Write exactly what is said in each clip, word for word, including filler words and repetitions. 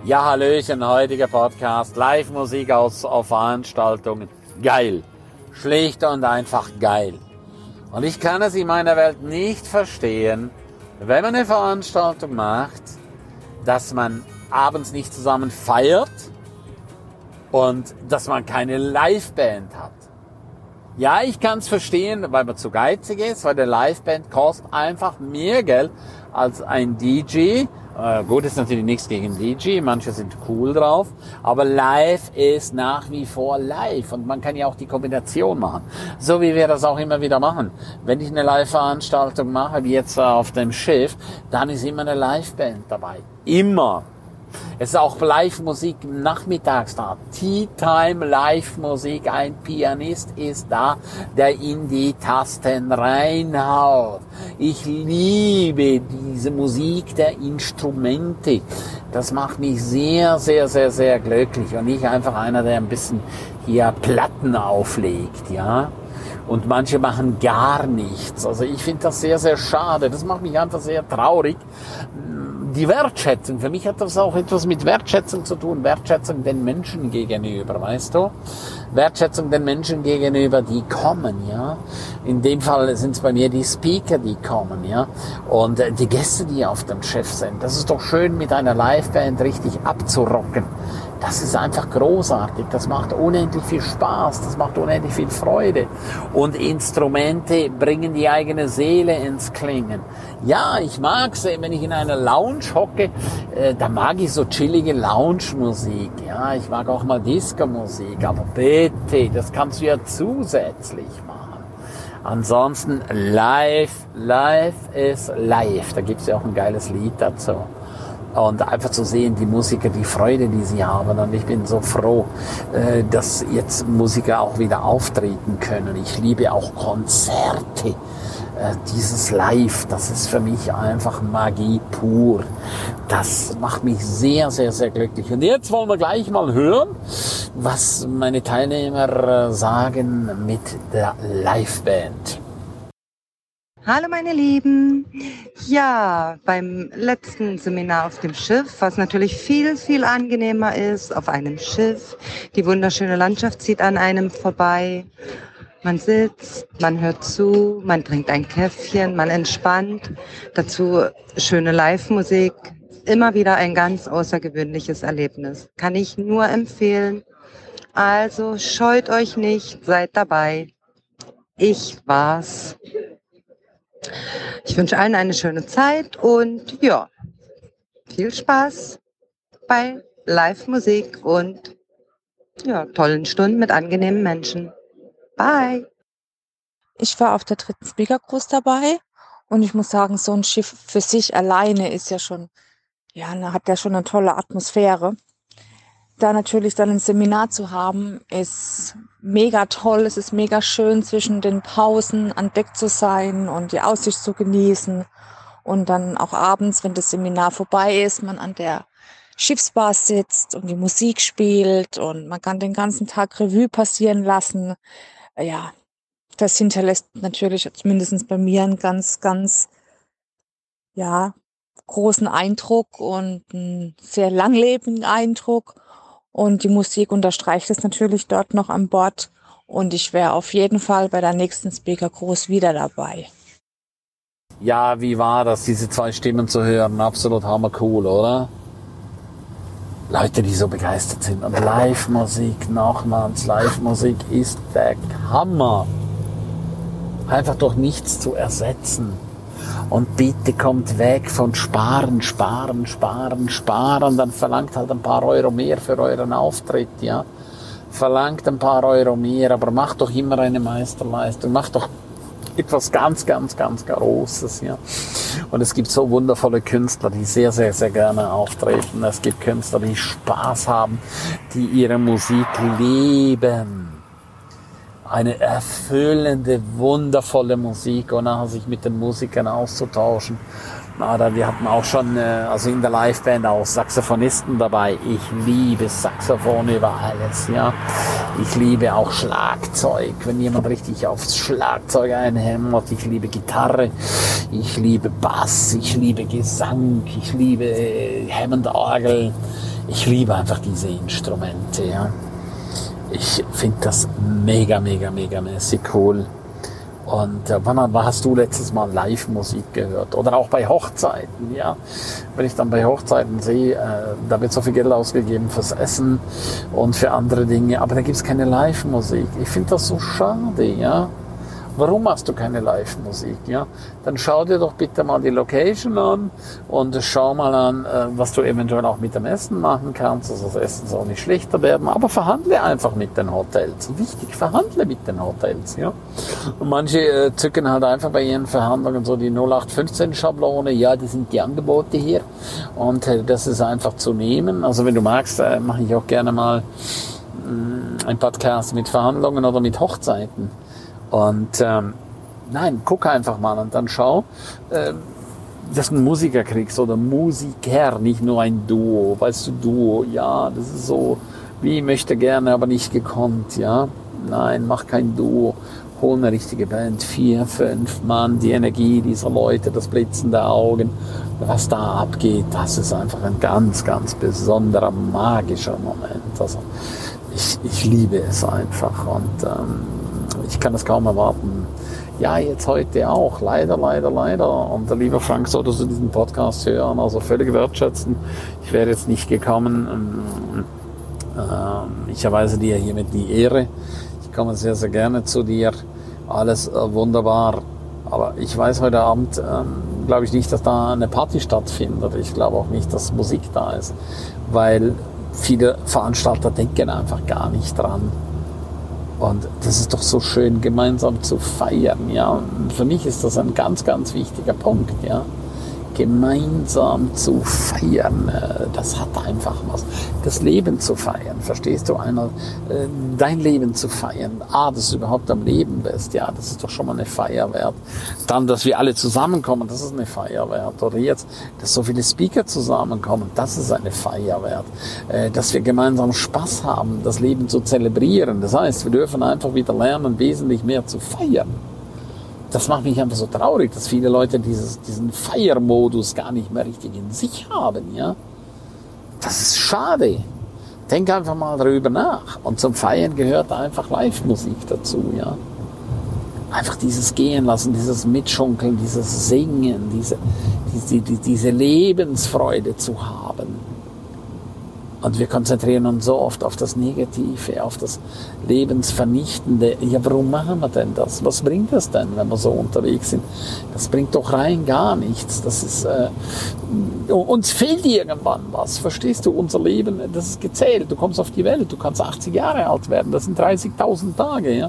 Ja, Hallöchen, heutiger Podcast, Live-Musik aus auf Veranstaltungen, geil, schlicht und einfach geil. Und ich kann es in meiner Welt nicht verstehen, wenn man eine Veranstaltung macht, dass man abends nicht zusammen feiert und dass man keine Liveband hat. Ja, ich kann es verstehen, weil man zu geizig ist, weil der Liveband kostet einfach mehr Geld als ein D J. Äh, gut, ist natürlich nichts gegen D J, manche sind cool drauf, aber live ist nach wie vor live und man kann ja auch die Kombination machen, so wie wir das auch immer wieder machen. Wenn ich eine Live-Veranstaltung mache, wie jetzt auf dem Schiff, dann ist immer eine Liveband dabei, immer. Es ist auch Live-Musik nachmittags da. Tea-Time Live-Musik. Ein Pianist ist da, der in die Tasten reinhaut. Ich liebe diese Musik der Instrumente. Das macht mich sehr, sehr, sehr, sehr glücklich. Und nicht einfach einer, der ein bisschen hier Platten auflegt, ja. Und manche machen gar nichts. Also ich finde das sehr, sehr schade. Das macht mich einfach sehr traurig. Die Wertschätzung, für mich hat das auch etwas mit Wertschätzung zu tun, Wertschätzung den Menschen gegenüber, weißt du? Wertschätzung den Menschen gegenüber, die kommen, ja? In dem Fall sind es bei mir die Speaker, die kommen, ja? Und die Gäste, die auf dem Schiff sind. Das ist doch schön, mit einer Liveband richtig abzurocken. Das ist einfach großartig, das macht unendlich viel Spaß, das macht unendlich viel Freude. Und Instrumente bringen die eigene Seele ins Klingen. Ja, ich mag's, wenn ich in einer Lounge hocke, äh, da mag ich so chillige Lounge-Musik. Ja, ich mag auch mal Disco-Musik, aber bitte, das kannst du ja zusätzlich machen. Ansonsten live, live ist live. Da gibt's ja auch ein geiles Lied dazu. Und einfach zu sehen, die Musiker, die Freude, die sie haben. Und ich bin so froh, dass jetzt Musiker auch wieder auftreten können. Ich liebe auch Konzerte. Dieses Live, das ist für mich einfach Magie pur. Das macht mich sehr, sehr, sehr glücklich. Und jetzt wollen wir gleich mal hören, was meine Teilnehmer sagen mit der Liveband. Hallo meine Lieben. Ja, beim letzten Seminar auf dem Schiff, was natürlich viel, viel angenehmer ist, auf einem Schiff. Die wunderschöne Landschaft zieht an einem vorbei. Man sitzt, man hört zu, man trinkt ein Käffchen, man entspannt. Dazu schöne Live-Musik. Immer wieder ein ganz außergewöhnliches Erlebnis. Kann ich nur empfehlen. Also scheut euch nicht, seid dabei. Ich war's. Ich wünsche allen eine schöne Zeit und ja, viel Spaß bei Live-Musik und ja, tollen Stunden mit angenehmen Menschen. Bye! Ich war auf der dritten Speaker Cruise dabei und ich muss sagen, so ein Schiff für sich alleine ist ja schon, ja, hat ja schon eine tolle Atmosphäre. Da natürlich dann ein Seminar zu haben, ist mega toll. Es ist mega schön, zwischen den Pausen an Deck zu sein und die Aussicht zu genießen. Und dann auch abends, wenn das Seminar vorbei ist, man an der Schiffsbar sitzt und die Musik spielt und man kann den ganzen Tag Revue passieren lassen. Ja, das hinterlässt natürlich zumindest bei mir einen ganz, ganz, ja, großen Eindruck und einen sehr langlebigen Eindruck. Und die Musik unterstreicht es natürlich dort noch an Bord. Und ich wäre auf jeden Fall bei der nächsten Speaker Cruise wieder dabei. Ja, wie war das, diese zwei Stimmen zu hören? Absolut hammercool, oder? Leute, die so begeistert sind. Und Live-Musik, nochmals, Live-Musik ist der Hammer. Einfach durch nichts zu ersetzen. Und bitte kommt weg von Sparen, Sparen, Sparen, Sparen. Dann verlangt halt ein paar Euro mehr für euren Auftritt, ja. Verlangt ein paar Euro mehr, aber macht doch immer eine Meisterleistung. Macht doch etwas ganz, ganz, ganz Großes, ja. Und es gibt so wundervolle Künstler, die sehr, sehr, sehr gerne auftreten. Es gibt Künstler, die Spaß haben, die ihre Musik lieben. Eine erfüllende, wundervolle Musik und nachher sich mit den Musikern auszutauschen. Na, wir hatten auch schon, also in der Liveband auch Saxophonisten dabei. Ich liebe Saxophon über alles, ja. Ich liebe auch Schlagzeug, wenn jemand richtig aufs Schlagzeug einhämmert. Ich liebe Gitarre, ich liebe Bass, ich liebe Gesang, ich liebe Hammond-Orgel. ich liebe einfach diese Instrumente, ja. Ich finde das mega, mega, mega mäßig cool. Und äh, wann hast du letztes Mal Live-Musik gehört? Oder auch bei Hochzeiten, ja. Wenn ich dann bei Hochzeiten sehe, äh, da wird so viel Geld ausgegeben fürs Essen und für andere Dinge, aber da gibt es keine Live-Musik. Ich finde das so schade, ja. Warum machst du keine Live-Musik? Ja? Dann schau dir doch bitte mal die Location an und schau mal an, was du eventuell auch mit dem Essen machen kannst. Also das Essen soll nicht schlechter werden, aber verhandle einfach mit den Hotels. Wichtig, verhandle mit den Hotels. Ja? Und manche äh, zücken halt einfach bei ihren Verhandlungen so die null acht fünfzehn Schablone. Ja, das sind die Angebote hier und äh, das ist einfach zu nehmen. Also wenn du magst, äh, mache ich auch gerne mal mh, einen Podcast mit Verhandlungen oder mit Hochzeiten. Und ähm, nein, guck einfach mal und dann schau, äh, dass du einen Musiker kriegst oder Musiker, nicht nur ein Duo. Weißt du, Duo, ja, das ist so, wie möchte gerne, aber nicht gekonnt, ja. Nein, mach kein Duo. Hol eine richtige Band, vier, fünf Mann, die Energie dieser Leute, das Blitzen der Augen, was da abgeht, das ist einfach ein ganz, ganz besonderer, magischer Moment. Also ich, ich liebe es einfach und ähm, ich kann es kaum erwarten. Ja, jetzt heute auch. Leider, leider, leider. Und der liebe Frank, solltest du diesen Podcast hören, also völlig wertschätzen. Ich wäre jetzt nicht gekommen. Ähm, ich erweise dir hiermit die Ehre. Ich komme sehr, sehr gerne zu dir. Alles äh, wunderbar. Aber ich weiß heute Abend, ähm, glaube ich nicht, dass da eine Party stattfindet. Ich glaube auch nicht, dass Musik da ist. Weil viele Veranstalter denken einfach gar nicht dran. Und das ist doch so schön, gemeinsam zu feiern, ja. Und für mich ist das ein ganz, ganz wichtiger Punkt, ja. Gemeinsam zu feiern, das hat einfach was. Das Leben zu feiern, verstehst du? Einmal äh, dein Leben zu feiern. Ah, dass du überhaupt am Leben bist, ja, das ist doch schon mal eine Feier wert. Dann, dass wir alle zusammenkommen, das ist eine Feier wert. Oder jetzt, dass so viele Speaker zusammenkommen, das ist eine Feier wert. Äh, dass wir gemeinsam Spaß haben, das Leben zu zelebrieren. Das heißt, wir dürfen einfach wieder lernen, wesentlich mehr zu feiern. Das macht mich einfach so traurig, dass viele Leute dieses, diesen Feiermodus gar nicht mehr richtig in sich haben, ja. Das ist schade. Denk einfach mal darüber nach. Und zum Feiern gehört einfach Live-Musik dazu, ja. Einfach dieses Gehen lassen, dieses Mitschunkeln, dieses Singen, diese, diese, die, diese Lebensfreude zu haben. Und wir konzentrieren uns so oft auf das Negative, auf das Lebensvernichtende. Ja, warum machen wir denn das? Was bringt das denn, wenn wir so unterwegs sind? Das bringt doch rein gar nichts. Das ist, äh, uns fehlt irgendwann was. Verstehst du? Unser Leben, das ist gezählt. Du kommst auf die Welt, du kannst achtzig Jahre alt werden. Das sind dreißigtausend Tage. Ja?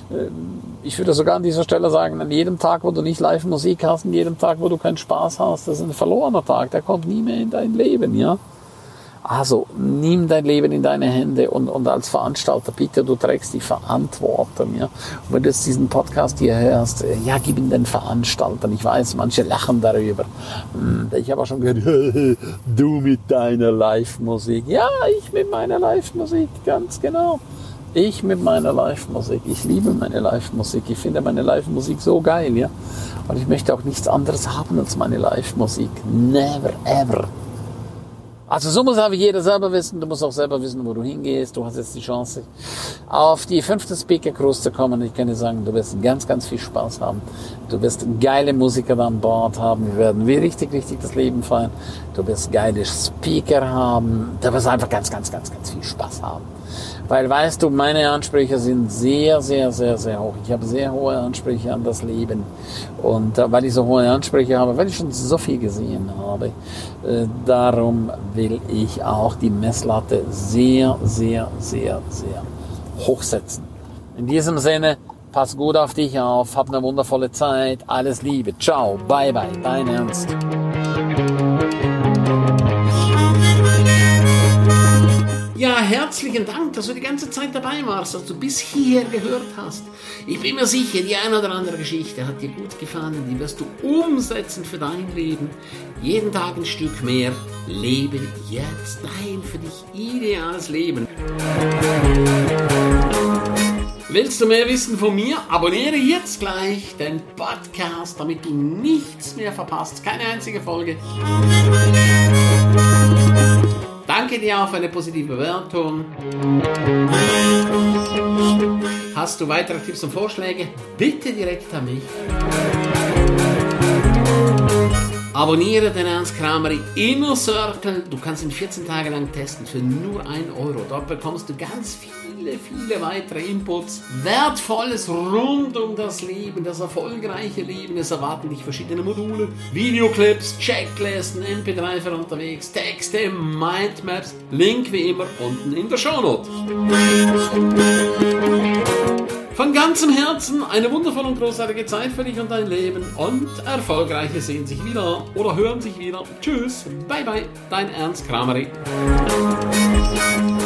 Ich würde sogar an dieser Stelle sagen, an jedem Tag, wo du nicht Live-Musik hast, an jedem Tag, wo du keinen Spaß hast, das ist ein verlorener Tag. Der kommt nie mehr in dein Leben, ja. Also, nimm dein Leben in deine Hände und, und als Veranstalter, bitte, du trägst die Verantwortung, ja. Und wenn du jetzt diesen Podcast hier hörst, ja, gib ihn den Veranstaltern. Ich weiß, manche lachen darüber. Ich habe auch schon gehört, du mit deiner Live-Musik. Ja, ich mit meiner Live-Musik, ganz genau. Ich mit meiner Live-Musik. Ich liebe meine Live-Musik. Ich finde meine Live-Musik so geil, ja. Und ich möchte auch nichts anderes haben als meine Live-Musik. Never, ever. Also so muss aber jeder selber wissen, du musst auch selber wissen, wo du hingehst. Du hast jetzt die Chance, auf die fünfte Speaker Cruise zu kommen. Ich kann dir sagen, du wirst ganz, ganz viel Spaß haben. Du wirst geile Musiker an Bord haben. Wir werden richtig, richtig das Leben feiern. Du wirst geile Speaker haben. Du wirst einfach ganz, ganz, ganz, ganz viel Spaß haben. Weil, weißt du, meine Ansprüche sind sehr, sehr, sehr, sehr hoch. Ich habe sehr hohe Ansprüche an das Leben. Und äh, weil ich so hohe Ansprüche habe, weil ich schon so viel gesehen habe, äh, darum will ich auch die Messlatte sehr, sehr, sehr, sehr hochsetzen. In diesem Sinne, pass gut auf dich auf, hab eine wundervolle Zeit, alles Liebe, ciao, bye bye, dein Ernst. Ja, herzlichen Dank, dass du die ganze Zeit dabei warst, dass du bis hierher gehört hast. Ich bin mir sicher, die eine oder andere Geschichte hat dir gut gefallen, die wirst du umsetzen für dein Leben. Jeden Tag ein Stück mehr. Lebe jetzt dein für dich ideales Leben. Willst du mehr wissen von mir? Abonniere jetzt gleich den Podcast, damit du nichts mehr verpasst. Keine einzige Folge. Danke Danke dir auch für eine positive Bewertung. Hast du weitere Tipps und Vorschläge? Bitte direkt an mich. Abonniere den Ernst Kramery Inner Circle. Du kannst ihn vierzehn Tage lang testen für nur ein Euro. Dort bekommst du ganz viele, viele weitere Inputs. Wertvolles rund um das Leben, das erfolgreiche Leben. Es erwarten dich verschiedene Module, Videoclips, Checklisten, M P drei für unterwegs, Texte, Mindmaps. Link wie immer unten in der Shownote. Von ganzem Herzen eine wundervolle und großartige Zeit für dich und dein Leben und Erfolgreiche sehen sich wieder oder hören sich wieder. Tschüss, bye bye, dein Ernst Kramery.